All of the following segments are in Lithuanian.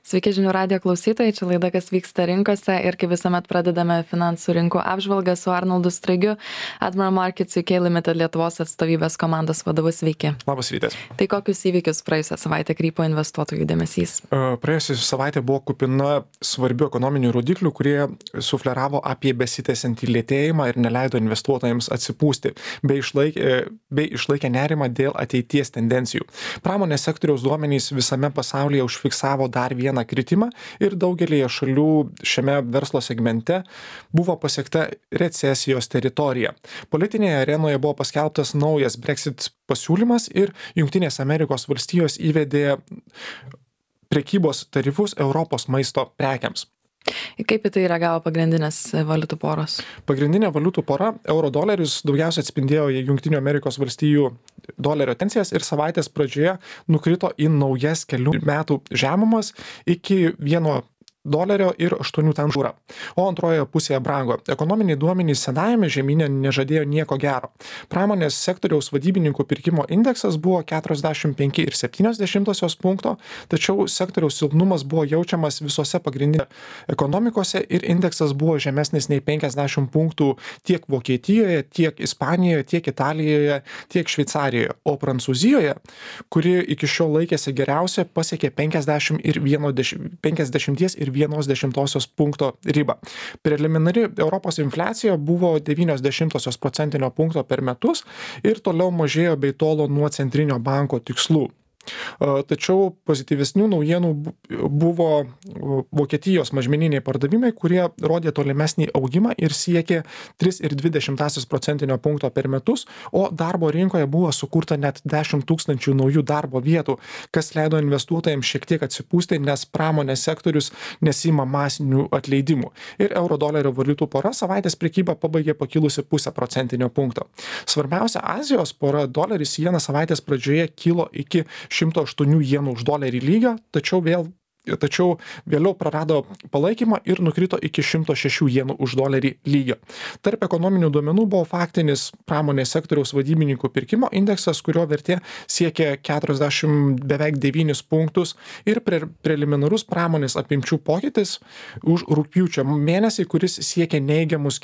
Sveiki žinių radijo klausytojai, čia laida Kas vyksta rinkose ir kaip visuomet pradedame finansų rinkų apžvalgą su Arnoldu Straigiu, Admiral Markets UK Limited Lietuvos atstovybės komandos vadovu. Sveiki. Labas rytas. Tai kokius įvykius praėjusią savaitę krypo investuotojų dėmesys? Praėjusią savaitę buvo kupina svarbių ekonominių rodiklių, kurie sufleravo apie besitęsiantį lėtėjimą ir neleido investuotojams atsipūsti, bei išlaikė nerimą dėl ateities tendencijų. Pramonės sektoriaus duomenys visame pasaulyje užfiksavo dar vieną kritimą ir daugelėje šalių šiame verslo segmente buvo pasiekta recesijos teritorija. Politinėje arenoje buvo paskelbtas naujas Brexit pasiūlymas ir Jungtinės Amerikos valstijos įvedė prekybos tarifus Europos maisto prekiams. Kaip į tai reagavo pagrindinės valiutų poros? Pagrindinė valiutų pora, euro-doleris, daugiausia atspindėjo Jungtinių Amerikos valstijų dolerio tendencijas ir savaitės pradžioje nukrito į naujas kelių metų žemumas iki $1 ir 8 centų, o antrojoje pusėje brango. Ekonominiai duomenys senajame žemyne nežadėjo nieko gero. Pramonės sektoriaus vadybininkų pirkimo indeksas buvo 45,7 punkto, tačiau sektoriaus silpnumas buvo jaučiamas visose pagrindinėse ekonomikose ir indeksas buvo žemesnis nei 50 punktų tiek Vokietijoje, tiek Ispanijoje, tiek Italijoje, tiek Šveicarijoje, o Prancūzijoje, kuri iki šiol laikėsi geriausia, pasiekė 50,1 punkto ribą. Preliminari Europos infliacija buvo 0,9 procentinio punkto per metus ir toliau mažėjo bei tolo nuo centrinio banko tikslų. Tačiau pozityvesnių naujienų buvo Vokietijos mažmeniniai pardavimai, kurie rodė tolimesnį augimą ir siekė 3,2 procentinio punkto per metus, o darbo rinkoje buvo sukurta net 10 000 naujų darbo vietų, kas leido investuotojams šiek tiek atsipūsti, nes pramonės sektorius nesima masinių atleidimų. Ir euro-dolerio valiutų pora savaitės prekybą pabaigė pakilusi 0,5 procentinio punkto. Svarbiausia Azijos pora doleris jena savaitės pradžioje kilo iki 108 jenų už dolerį lygio, tačiau vėliau prarado palaikymą ir nukrito iki 106 jenų už dolerį lygio. Tarp ekonominių duomenų buvo faktinis pramonės sektoriaus vadybininkų pirkimo indeksas, kurio vertė siekė 49 punktus ir preliminarus pramonės apimčių pokytis už rugpjūčio mėnesį, kuris siekė neigiamus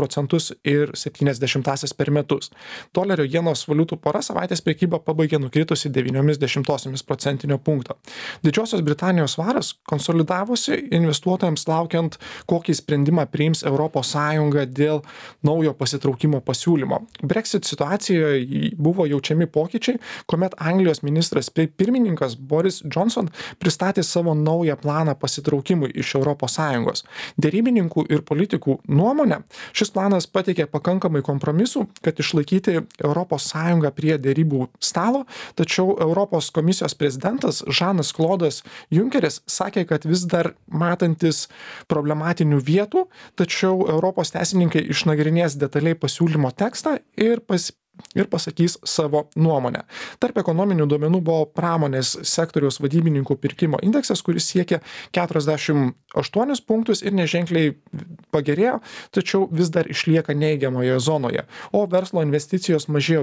4,70 per metus. Dolerio jenos valiutų pora savaitės prekybą pabaigė nukritusi 0,9 procentinio punkto. Didžiosios Britanijos svaras konsolidavosi investuotojams laukiant, kokį sprendimą priims ES dėl naujo pasitraukimo pasiūlymo. Brexit situacijoje buvo jaučiami pokyčiai, kuomet Anglijos ministras pirmininkas Boris Johnson pristatė savo naują planą pasitraukimui iš ES. Derybininkų ir politikų nuomonė, šis planas pateikė pakankamai kompromisų, kad išlaikyti ES prie derybų stalo, tačiau Europos komisijos prezidentas Žanas Klodas Junkeris sakė, kad vis dar matantis problematinių vietų, tačiau Europos teisininkai išnagrinės detaliai pasiūlymo tekstą ir pasakys savo nuomonę. Tarp ekonominių duomenų buvo pramonės sektoriaus vadybininkų pirkimo indeksas, kuris siekia 48 punktus ir neženkliai pagerėjo, tačiau vis dar išlieka neigiamoje zonoje. O verslo investicijos mažėjo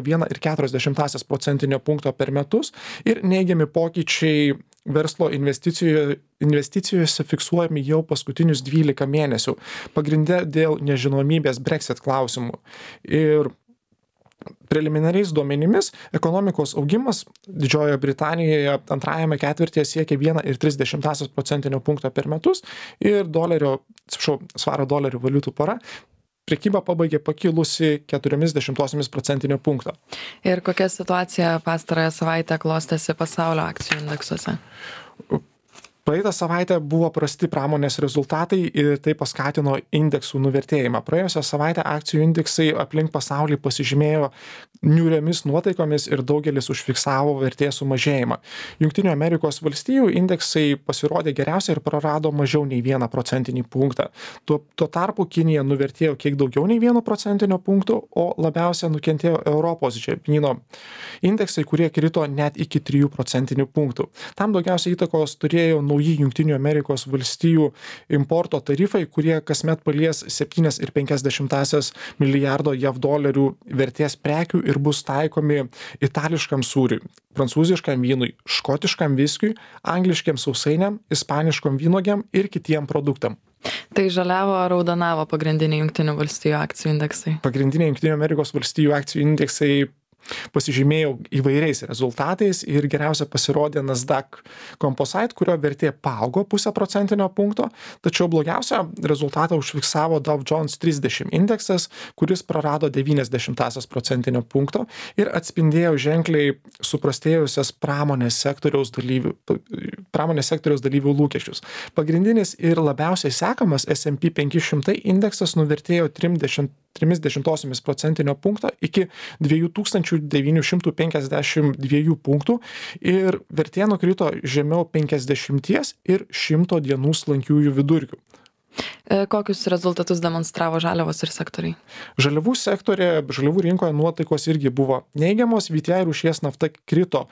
1,4 procentinio punkto per metus ir neigiami pokyčiai verslo investicijose fiksuojami jau paskutinius 12 mėnesių, pagrinde dėl nežinomybės Brexit klausimų. Ir preliminariais duomenimis ekonomikos augimas Didžiojoje Britanijoje antrajame ketvirtyje siekia 1,3 procentinio punkto per metus ir svaro dolerio valiutų pora prekybą pabaigė pakilusi 0,4 procentinio punkto. Ir kokia situacija pastarąją savaitę klostėsi pasaulio akcijų indeksuose? Praeitą savaitę buvo prasti pramonės rezultatai ir tai paskatino indeksų nuvertėjimą. Praėjusią savaitę akcijų indeksai aplink pasaulį pasižymėjo niūriomis nuotaikomis ir daugelis užfiksavo vertės sumažėjimą. Jungtinių Amerikos valstijų indeksai pasirodė geriausiai ir prarado mažiau nei 1 procentinį punktą. Tuo tarpu Kinija nuvertėjo kiek daugiau nei 1 procentinio punkto, o labiausiai nukentėjo Europos žemyno indeksai, kurie krito net iki 3 procentinių punktų. Tam daugiausiai įtakos turėjo naujų nauji Junktinių Amerikos valstijų importo tarifai, kurie kasmet palies 7,5 milijardo JAV dolerių vertės prekių ir bus taikomi itališkam sūriui, prancūziškam vynui, škotiškam viskiui, angliškiam sausainiam, ispaniškom vynuogėm ir kitiem produktam. Tai žaliavo ar raudonavo pagrindiniai Junktinių valstijų akcijų indeksai? Pagrindiniai Junktinių Amerikos valstijų akcijų indeksai pasižymėjo įvairiais rezultatais ir geriausia pasirodė Nasdaq Composite, kurio vertė paaugo 0,5 punkto, tačiau blogiausią rezultatą užfiksavo Dow Jones 30 indeksas, kuris prarado 0,9 punkto ir atspindėjo ženkliai suprastėjusias pramonės sektoriaus dalyvių lūkesčius. Pagrindinis ir labiausiai sekamas S&P 500 indeksas nuvertėjo 0,3 punkto iki 2952 punktų ir vertė nukrito žemiau 50 ir 100 dienų slankiųjų vidurkių. Kokius rezultatus demonstravo žaliavos ir sektoriai? Žaliavų sektorė, žaliavų rinkoje nuotaikos irgi buvo neigiamos, VTI rūšies nafta krito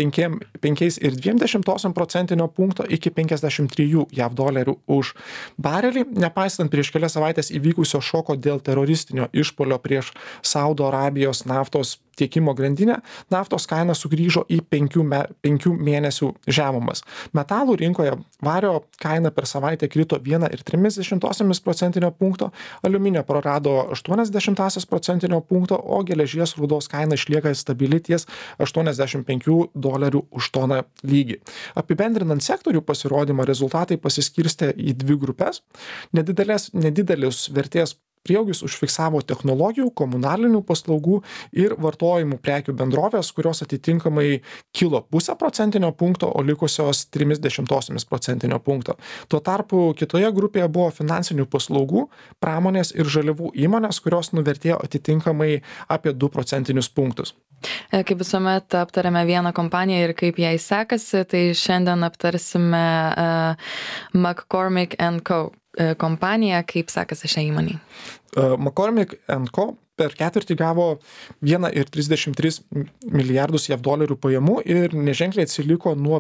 5,2 punkto iki 53 JAV dolerių už barelį, nepaisant prieš kelias savaitės įvykusio šoko dėl teroristinio išpuolio prieš Saudo Arabijos naftos tiekimo grandinę, naftos kaina sugrįžo į 5 mėnesių žemumas. Metalų rinkoje vario kaina per savaitę krito 1,3 punkto, aliuminio prarado 0,8 punkto, o geležies rūdos kaina išlieka stabili ties $85 už toną lygį. Apibendrinant sektorių pasirodymą, rezultatai pasiskirstė į dvi grupės. Nedidelius vertės prieaugis užfiksavo technologijų, komunalinių paslaugų ir vartojimų prekių bendrovės, kurios atitinkamai kilo 0,5 punkto, o likusios 0,3 punkto. Tuo tarpu kitoje grupėje buvo finansinių paslaugų, pramonės ir žaliavų įmonės, kurios nuvertėjo atitinkamai apie 2 punktus. Kaip visuomet aptarėme vieną kompaniją ir kaip jai sekasi, tai šiandien aptarsime McCormick & Co. Kompaniją, kaip sekasi šią įmonį. McCormick & Co. Per ketvirtį gavo 1,33 milijardus JAV dolerių pajamų ir neženkliai atsiliko nuo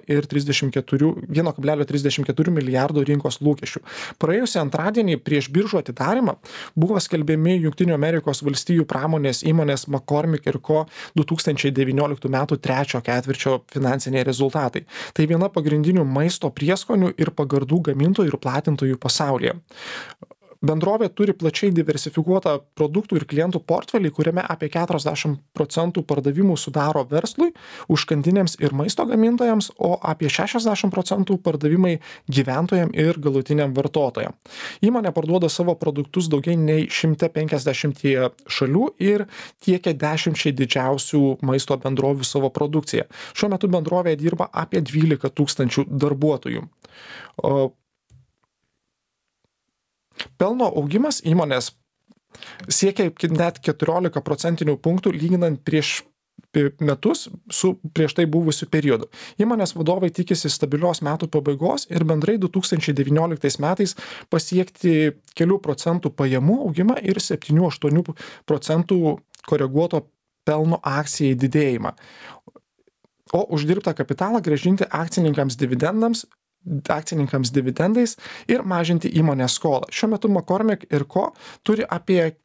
1,34 milijardų rinkos lūkesčių. Praėjusį antradienį prieš biržų atidarymą buvo skelbiami Junktinių Amerikos valstijų pramonės įmonės McCormick & Co. 2019 metų trečio ketvirčio finansiniai rezultatai. Tai viena pagrindinių maisto prieskonių ir pagardų gamintojų ir platintojų pasaulyje. Bendrovė turi plačiai diversifikuotą produktų ir klientų portfelį, kuriame apie 40% pardavimų sudaro verslui, užkandinėms ir maisto gamintojams, o apie 60% pardavimai gyventojams ir galutiniam vartotojam. Įmonė parduoda savo produktus daugiau nei 150 šalių ir tiekia 10 didžiausių maisto bendrovių savo produkciją. Šiuo metu bendrovėje dirba apie 12 000 darbuotojų. Pelno augimas įmonės siekia net 14 punktų lyginant prieš metus su prieš tai buvusiu periodu. Įmonės vadovai tikisi stabilios metų pabaigos ir bendrai 2019 metais pasiekti kelių procentų pajamų augimą ir 7-8% koreguoto pelno akcijai didėjimą. O uždirbtą kapitalą grąžinti akcininkams dividendais ir mažinti įmonės skolą. Šiuo metu McCormick & Co. turi apie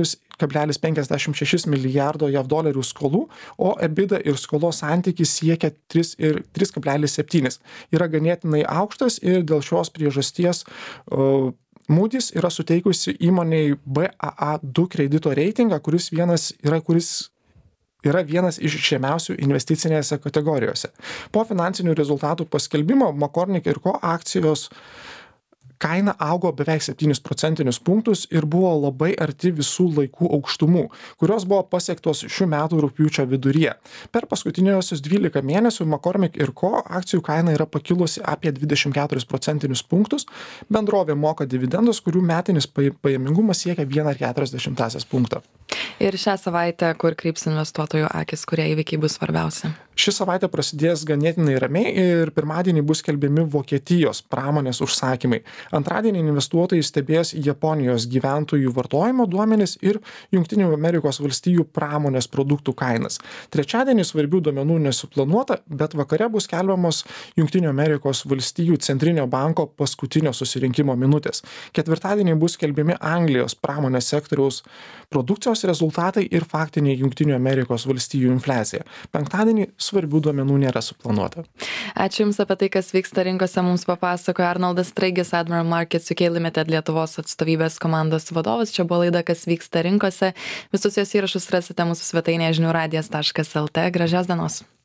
4,56 milijardo JAV dolerių skolų, o EBITDA ir skolos santykis siekia 3,7. Yra ganėtinai aukštas ir dėl šios priežasties Moody's yra suteikusi įmonei Baa2 kredito reitingą, kuris yra vienas iš žemiausių investicinėse kategorijose. Po finansinių rezultatų paskelbimo McCormick & Co. akcijos kaina augo beveik 7 punktus ir buvo labai arti visų laikų aukštumų, kurios buvo pasiektos šių metų rugpjūčio viduryje. Per paskutiniuosius 12 mėnesių McCormick & Co. akcijų kaina yra pakilusi apie 24 punktus. Bendrovė moka dividendus, kurių metinis pajamingumas siekia 1,4 punkto. Ir šią savaitę, kur kryps investuotojų akis, kurie įvykiai bus svarbiausi? Ši savaitė prasidės ganėtinai ramiai ir pirmadienį bus skelbiami Vokietijos pramonės užsakymai. Antradienį investuotojai stebės Japonijos gyventojų vartojimo duomenis ir Junktinių Amerikos valstijų pramonės produktų kainas. Trečiadienį svarbių duomenų nesuplanuota, bet vakare bus skelbiamos Junktinių Amerikos valstijų centrinio banko paskutinio susirinkimo minutės. Ketvirtadienį bus skelbiami Anglijos pramonės sektoriaus produkcijos rezultatai ir faktinė Junktinių Amerikos valstijų infliacija. Penktadienį svarbių duomenų nėra suplanuota. Ačiū Jums apie tai, kas vyksta rinkose, mums papasakojo Arnoldas Straigis, Admiral Markets UK Limited Lietuvos atstovybės komandos vadovas. Čia buvo laida, kas vyksta rinkose. Visus jos įrašus rasite mūsų svetainėje žiniųradijas.lt. Gražios dienos.